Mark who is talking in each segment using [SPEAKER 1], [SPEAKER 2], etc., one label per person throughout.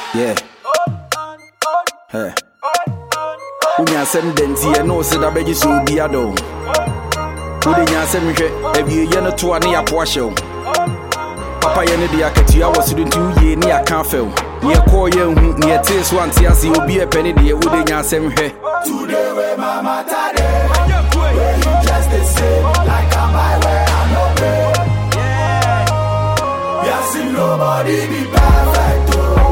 [SPEAKER 1] Yeah. Hey. Unya sem denti e no se da beji so bia do. Udi nya sem hwe ebie ye no to ane yapo ahyew. Papa ye ne dia katua wasudu ntu ye ne aka afew. Ye ko ye hu ne te so ante ase obi e pene de udi nya sem hwe.
[SPEAKER 2] Today we mama tade. Where you just the same like I'm my way I no pay. Yeah. We are seen nobody be perfect.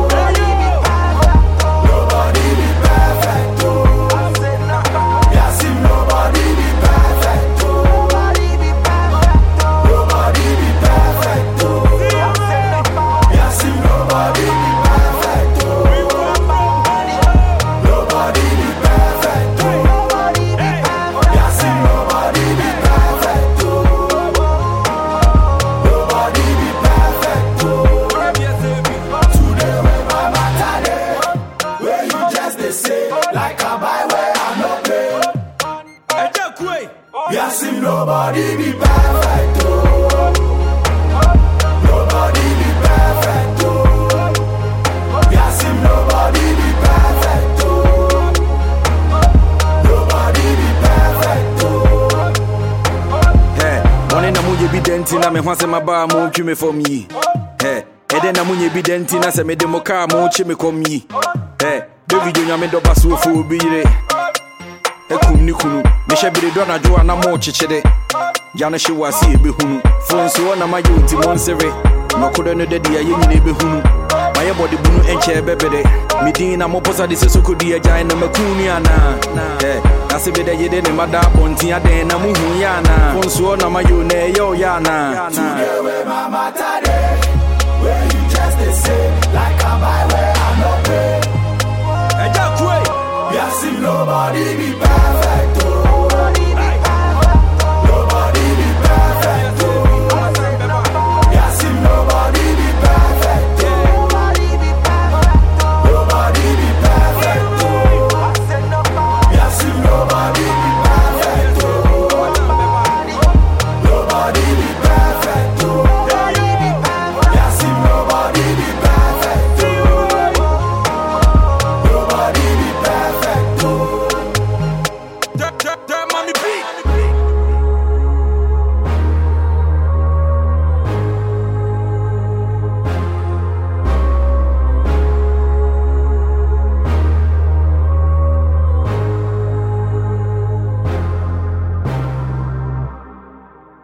[SPEAKER 2] We are seeing nobody be perfect. Nobody be perfect. We are seeing nobody be perfect. Nobody be perfect.
[SPEAKER 1] Hey, one na munye bi denti na me hwase maba mo twi me fom yi. Hey, ede na munye bi denti na se me de mo ka mo chi me kom yi. Hey, David onyame do baso fo obi yire. Ekum ni kunu me shebire do na jo na mo chichede ya na hwe wase ebe hunu fonso na ma yoti monsere no kodo no de dia ye nyina ebe hunu maye body bunu enche bebede midin na mo posa de sesokodi agya na makunu ana eh na se be de ye de ne mada bonti aden na muhu ya na fonso na ma yo na yo ya na
[SPEAKER 2] today we mama tade where you just the same like I'm my way I no pay.
[SPEAKER 1] Eja kwe
[SPEAKER 2] we are seeing nobody be bad.